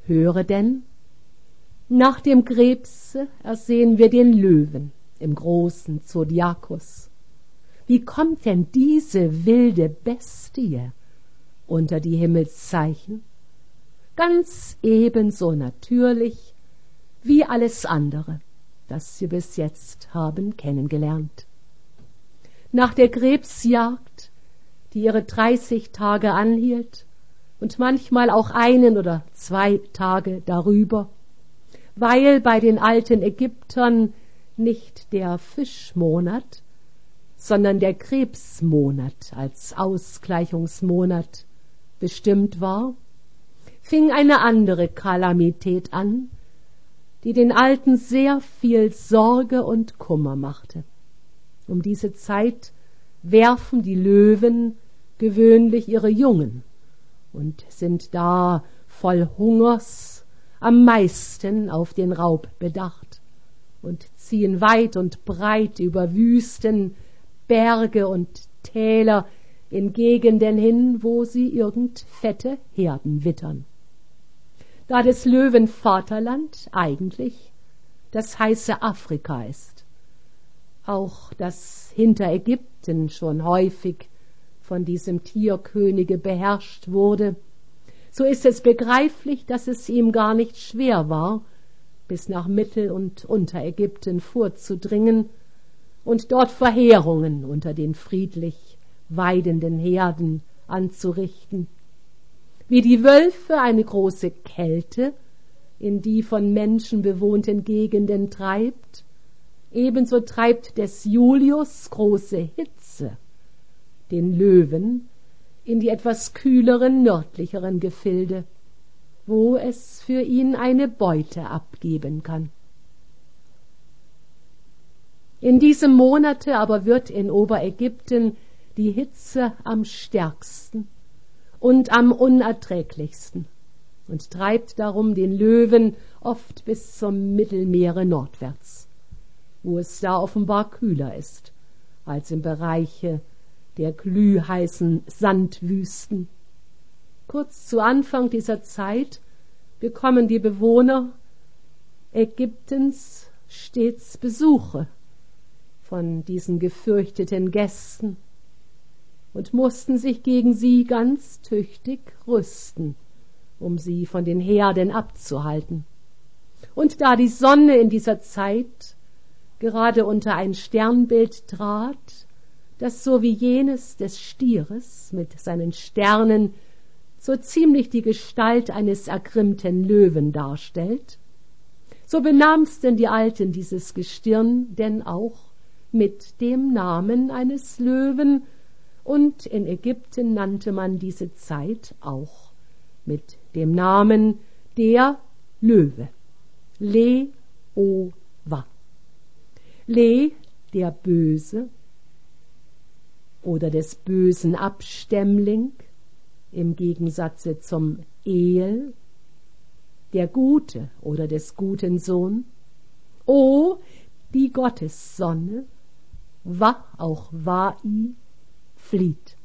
Höre denn, nach dem Krebse ersehen wir den Löwen im großen Zodiakus. Wie kommt denn diese wilde Bestie unter die Himmelszeichen? Ganz ebenso natürlich wie alles andere, das wir bis jetzt haben kennengelernt. Nach der Krebsjagd, die ihre 30 Tage anhielt und manchmal auch 1 oder 2 Tage darüber, weil bei den alten Ägyptern nicht der Fischmonat, sondern der Krebsmonat als Ausgleichungsmonat bestimmt war, fing eine andere Kalamität an, die den Alten sehr viel Sorge und Kummer machte. Um diese Zeit werfen die Löwen gewöhnlich ihre Jungen und sind da voll Hungers am meisten auf den Raub bedacht und ziehen weit und breit über Wüsten, Berge und Täler in Gegenden hin, wo sie irgend fette Herden wittern. Da des Löwen Vaterland eigentlich das heiße Afrika ist, auch das hinter Ägypten schon häufig von diesem Tierkönige beherrscht wurde, so ist es begreiflich, dass es ihm gar nicht schwer war, bis nach Mittel- und Unterägypten vorzudringen und dort Verheerungen unter den friedlich weidenden Herden anzurichten. Wie die Wölfe eine große Kälte in die von Menschen bewohnten Gegenden treibt, ebenso treibt des Julius große Hitze den Löwen in die etwas kühleren, nördlicheren Gefilde, wo es für ihn eine Beute abgeben kann. In diesem Monate aber wird in Oberägypten die Hitze am stärksten und am unerträglichsten und treibt darum den Löwen oft bis zum Mittelmeere nordwärts, wo es da offenbar kühler ist als im Bereiche der glühheißen Sandwüsten. Kurz zu Anfang dieser Zeit bekommen die Bewohner Ägyptens stets Besuche von diesen gefürchteten Gästen und mussten sich gegen sie ganz tüchtig rüsten, um sie von den Herden abzuhalten. Und da die Sonne in dieser Zeit gerade unter ein Sternbild trat, das so wie jenes des Stieres mit seinen Sternen so ziemlich die Gestalt eines ergrimmten Löwen darstellt, so benahm's denn die Alten dieses Gestirn denn auch mit dem Namen eines Löwen, und in Ägypten nannte man diese Zeit auch mit dem Namen der Löwe, Le-O-Wa. Le, der Böse oder des bösen Abstämmling, im Gegensatze zum El, der Gute oder des guten Sohn. O, die Gottessonne, Wa, auch Wai, flieht.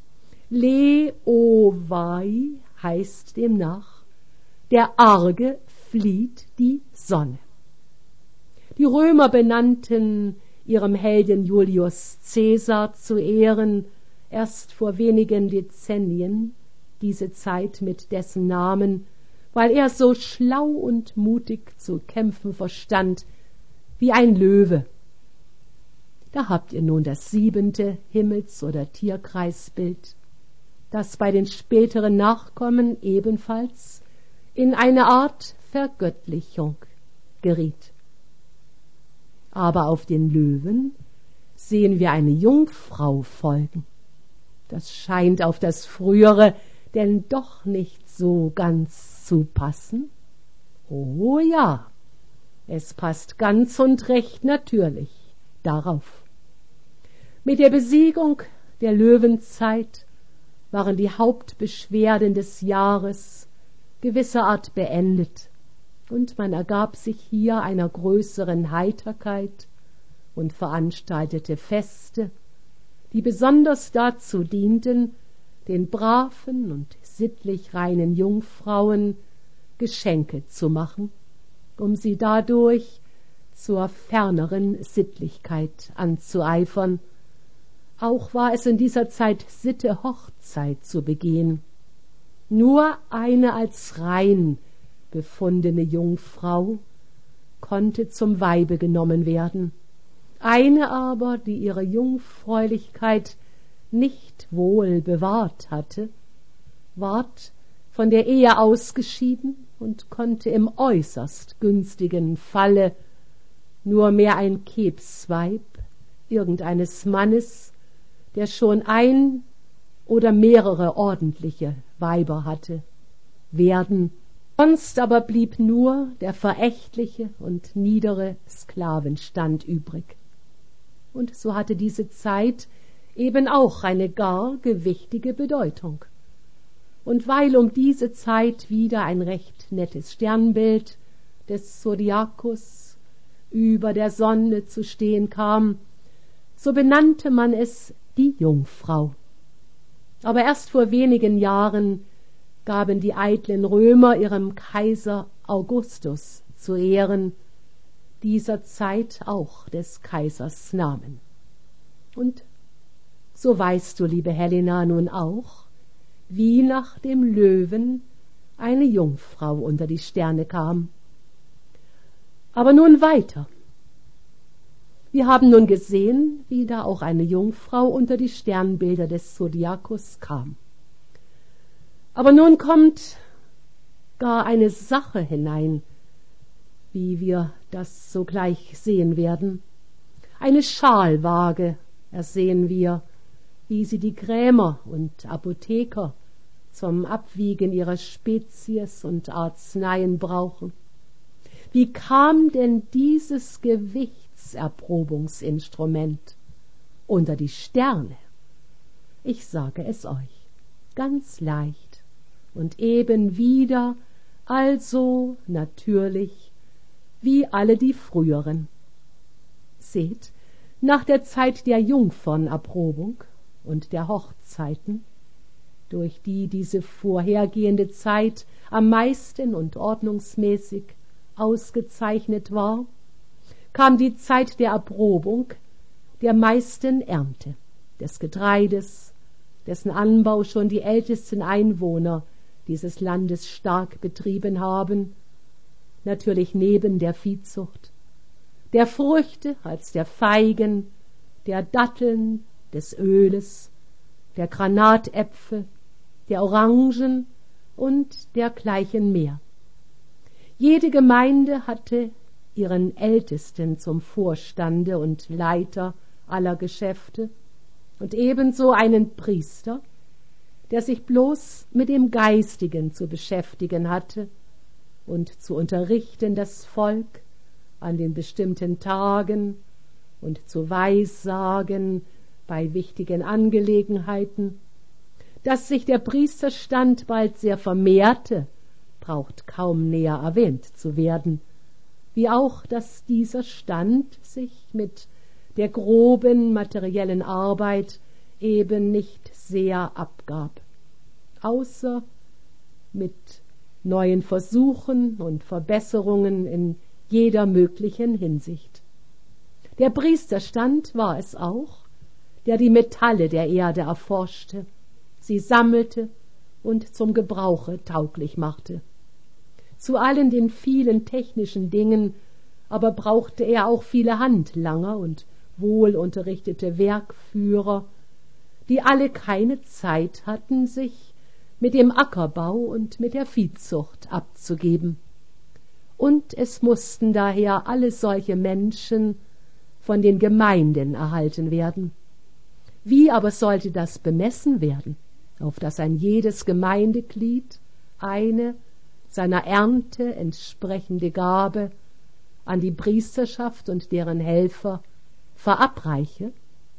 Le-O-Wai heißt demnach, der Arge flieht die Sonne. Die Römer benannten ihrem Helden Julius Caesar zu Ehren erst vor wenigen Dezennien diese Zeit mit dessen Namen, weil er so schlau und mutig zu kämpfen verstand wie ein Löwe. Da habt ihr nun das 7. Himmels- oder Tierkreisbild, das bei den späteren Nachkommen ebenfalls in eine Art Vergöttlichung geriet. Aber auf den Löwen sehen wir eine Jungfrau folgen. Das scheint auf das Frühere denn doch nicht so ganz zu passen. Oh ja, es passt ganz und recht natürlich darauf. Mit der Besiegung der Löwenzeit waren die Hauptbeschwerden des Jahres gewisserart beendet, und man ergab sich hier einer größeren Heiterkeit und veranstaltete Feste, die besonders dazu dienten, den braven und sittlich reinen Jungfrauen Geschenke zu machen, um sie dadurch zur ferneren Sittlichkeit anzueifern. Auch war es in dieser Zeit Sitte, Hochzeit zu begehen. Nur eine als rein befundene Jungfrau konnte zum Weibe genommen werden. Eine aber, die ihre Jungfräulichkeit nicht wohl bewahrt hatte, ward von der Ehe ausgeschieden und konnte im äußerst günstigen Falle nur mehr ein Kebsweib irgendeines Mannes, der schon ein oder mehrere ordentliche Weiber hatte, werden. Sonst aber blieb nur der verächtliche und niedere Sklavenstand übrig. Und so hatte diese Zeit eben auch eine gar gewichtige Bedeutung. Und weil um diese Zeit wieder ein recht nettes Sternbild des Zodiakus über der Sonne zu stehen kam, so benannte man es die Jungfrau. Aber erst vor wenigen Jahren gaben die eitlen Römer ihrem Kaiser Augustus zu Ehren dieser Zeit auch des Kaisers Namen. Und so weißt du, liebe Helena, nun auch, wie nach dem Löwen eine Jungfrau unter die Sterne kam. Aber nun weiter. Wir haben nun gesehen, wie da auch eine Jungfrau unter die Sternbilder des Zodiakus kam. Aber nun kommt gar eine Sache hinein, wie wir das sogleich sehen werden. Eine Schalwaage ersehen wir, wie sie die Krämer und Apotheker zum Abwiegen ihrer Spezies und Arzneien brauchen. Wie kam denn dieses Gewichtserprobungsinstrument unter die Sterne? Ich sage es euch, ganz leicht und eben wieder, also natürlich, wie alle die früheren. Seht, nach der Zeit der Jungfernerprobung und der Hochzeiten, durch die diese vorhergehende Zeit am meisten und ordnungsmäßig ausgezeichnet war, kam die Zeit der Erprobung der meisten Ernte, des Getreides, dessen Anbau schon die ältesten Einwohner dieses Landes stark betrieben haben, natürlich neben der Viehzucht, der Früchte als der Feigen, der Datteln, des Öles, der Granatäpfel, der Orangen und dergleichen mehr. Jede Gemeinde hatte ihren Ältesten zum Vorstande und Leiter aller Geschäfte und ebenso einen Priester, der sich bloß mit dem Geistigen zu beschäftigen hatte und zu unterrichten das Volk an den bestimmten Tagen und zu weissagen bei wichtigen Angelegenheiten. Dass sich der Priesterstand bald sehr vermehrte, braucht kaum näher erwähnt zu werden, wie auch, dass dieser Stand sich mit der groben materiellen Arbeit eben nicht sehr abgab, außer mit neuen Versuchen und Verbesserungen in jeder möglichen Hinsicht. Der Priesterstand war es auch, der die Metalle der Erde erforschte, sie sammelte und zum Gebrauche tauglich machte. Zu allen den vielen technischen Dingen aber brauchte er auch viele Handlanger und wohlunterrichtete Werkführer, die alle keine Zeit hatten, sich mit dem Ackerbau und mit der Viehzucht abzugeben. Und es mussten daher alle solche Menschen von den Gemeinden erhalten werden. Wie aber sollte das bemessen werden, auf dass ein jedes Gemeindeglied eine seiner Ernte entsprechende Gabe an die Priesterschaft und deren Helfer verabreiche?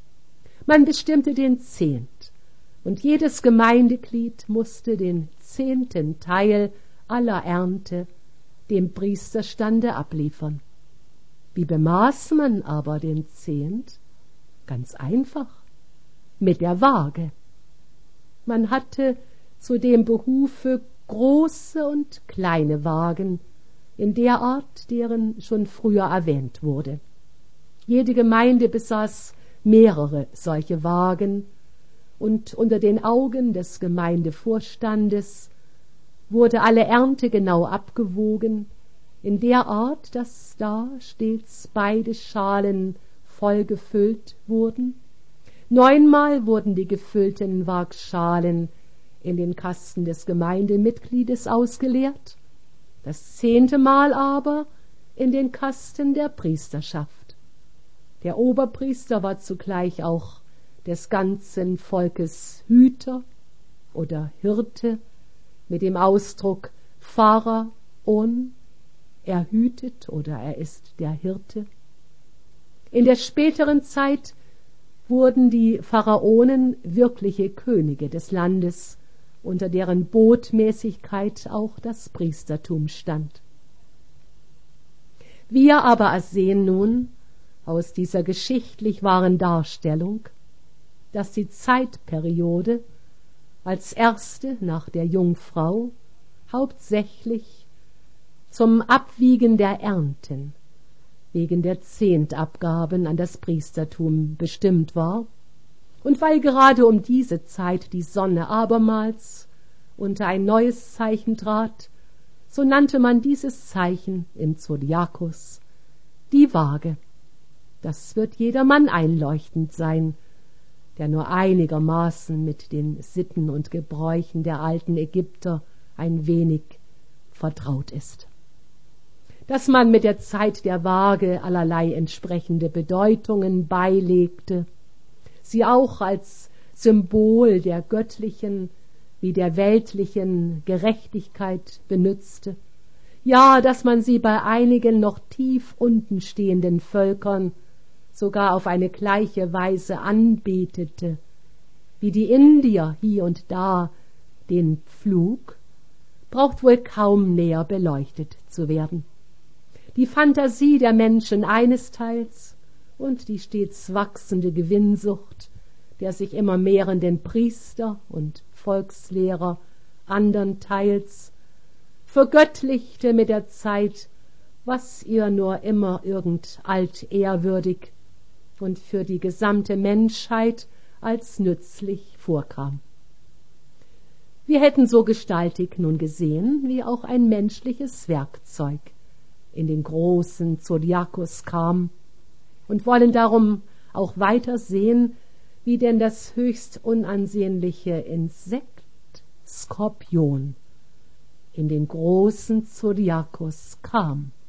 Man bestimmte den Zehnt, und jedes Gemeindeglied musste den 10. Teil aller Ernte dem Priesterstande abliefern. Wie bemaß man aber den Zehnt? Ganz einfach, mit der Waage. Man hatte zu dem Behufe große und kleine Wagen, in der Art, deren schon früher erwähnt wurde. Jede Gemeinde besaß mehrere solche Wagen, und unter den Augen des Gemeindevorstandes wurde alle Ernte genau abgewogen, in der Art, dass da stets beide Schalen voll gefüllt wurden. 9-mal wurden die gefüllten Waagschalen in den Kasten des Gemeindemitgliedes ausgeleert, das 10. Mal aber in den Kasten der Priesterschaft. Der Oberpriester war zugleich auch des ganzen Volkes Hüter oder Hirte, mit dem Ausdruck Pharaon, er hütet oder er ist der Hirte. In der späteren Zeit wurden die Pharaonen wirkliche Könige des Landes, unter deren Botmäßigkeit auch das Priestertum stand. Wir aber ersehen nun aus dieser geschichtlich wahren Darstellung, dass die Zeitperiode als erste nach der Jungfrau hauptsächlich zum Abwiegen der Ernten wegen der Zehntabgaben an das Priestertum bestimmt war, und weil gerade um diese Zeit die Sonne abermals unter ein neues Zeichen trat, so nannte man dieses Zeichen im Zodiakus die Waage. Das wird jedermann einleuchtend sein, der nur einigermaßen mit den Sitten und Gebräuchen der alten Ägypter ein wenig vertraut ist. Dass man mit der Zeit der Waage allerlei entsprechende Bedeutungen beilegte, sie auch als Symbol der göttlichen wie der weltlichen Gerechtigkeit benützte, ja, dass man sie bei einigen noch tief unten stehenden Völkern sogar auf eine gleiche Weise anbetete, wie die Indier hier und da den Pflug, braucht wohl kaum näher beleuchtet zu werden. Die Fantasie der Menschen einesteils und die stets wachsende Gewinnsucht der sich immer mehrenden Priester und Volkslehrer andernteils vergöttlichte mit der Zeit, was ihr nur immer irgend altehrwürdig und für die gesamte Menschheit als nützlich vorkam. Wir hätten so gestaltig nun gesehen, wie auch ein menschliches Werkzeug in den großen Zodiakus kam, und wollen darum auch weiter sehen, wie denn das höchst unansehnliche Insekt Skorpion in den großen Zodiakus kam.